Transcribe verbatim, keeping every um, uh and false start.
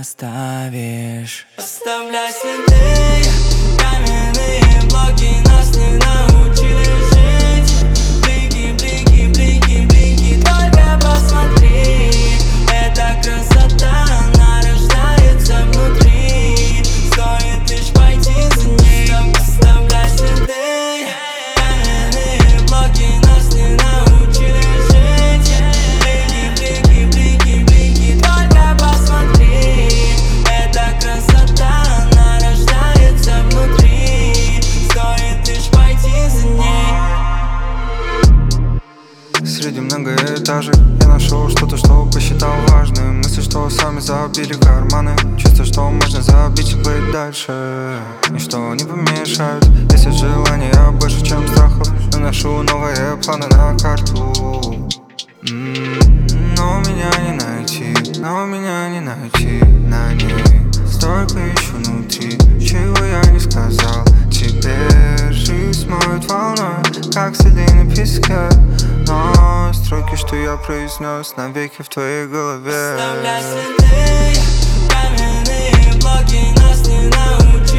оставишь. Оставляй следы, каменные блоки нас не научили жить. Блики, блики, блики, блики, только посмотри. Эта красота, она рождается внутри. Стоит лишь пойти за ней. Оставляй следы, каменные блоки нас не научили жить. Блики, блики, блики, блики, только посмотри. Эта красота, она рождается внутри. Стоит лишь пойти за ней. Среди многоэтажек я нашел что-то, что посчитал важным. Мысли, что сами забили карманы. Чувство, что можно забить и плыть дальше. Ничто не помешает, если желание больше, чем страхов. Наношу новые планы на карту. М-м-м, но меня не найти, но меня не найти на ней. Столько еще внутри, чего я не сказал. Теперь жизнь смоет волной, как следы на песке. Но строки, что я произнес, навеки в твоей голове. Оставляй следы, каменные блоки нас не научили